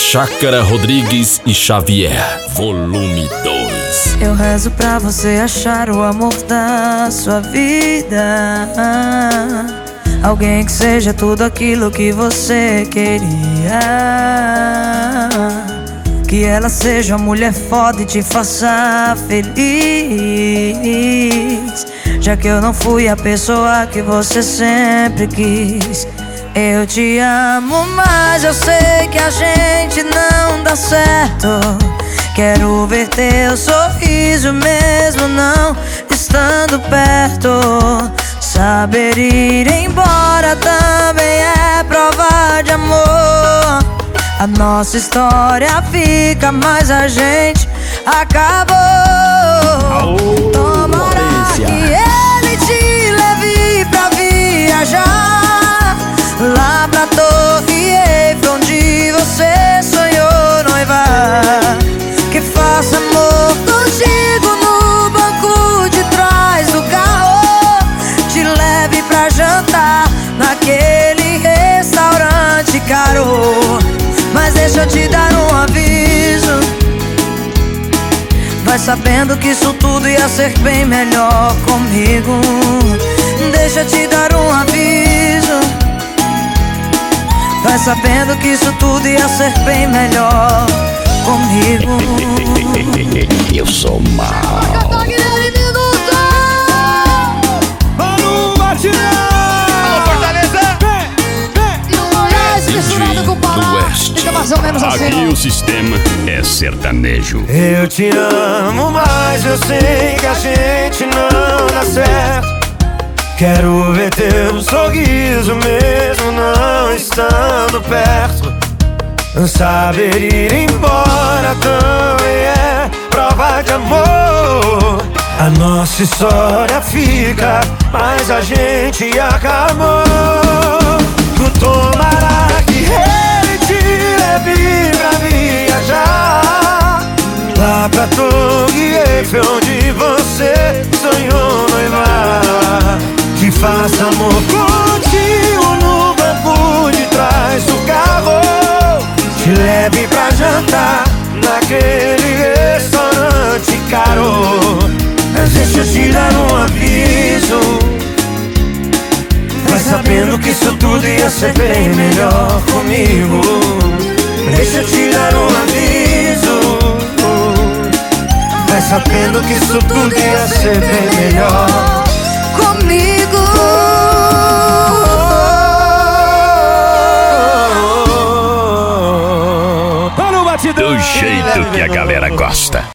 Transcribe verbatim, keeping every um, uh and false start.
Chácara Rodrigues e Xavier, volume dois. Eu rezo pra você achar o amor da sua vida, alguém que seja tudo aquilo que você queria, que ela seja uma mulher foda e te faça feliz, já que eu não fui a pessoa que você sempre quis. Eu te amo, mas eu sei que a gente não dá certo. Quero ver teu sorriso mesmo não estando perto. Saber ir embora também é prova de amor. A nossa história fica, mas a gente acabou. Aô, Tomara Valência. que ele te leve pra viajar lá pra Torre Eiffel, onde você sonhou noivar. Que faça amor contigo no banco de trás do carro, te leve pra jantar naquele restaurante caro. Mas deixa eu te dar um aviso, vai sabendo que isso tudo ia ser bem melhor comigo. Deixa eu te dar um aviso, vai sabendo que isso tudo ia ser bem melhor comigo. Eu sou mal. Mano, batidão! Alô, Fortaleza! Misturado com do Oeste. mais ou menos assim, Aqui ó. o sistema é sertanejo. Eu te amo, mas eu sei que a gente não dá certo. Quero ver teu sorriso mesmo não estando perto. Saber ir embora também é prova de amor. A nossa história fica, mas a gente acabou. Tomara que ele te leve pra viajar lá pra Torre Eiffel, onde você sonhou noivar. Que faça amor contigo no banco de trás do carro, te leve pra jantar naquele restaurante caro. Mas deixa eu te dar um aviso, vai sabendo que isso tudo ia ser bem melhor comigo. Deixa eu te dar um aviso, vai sabendo que isso tudo ia ser bem melhor comigo. Do jeito que a galera gosta.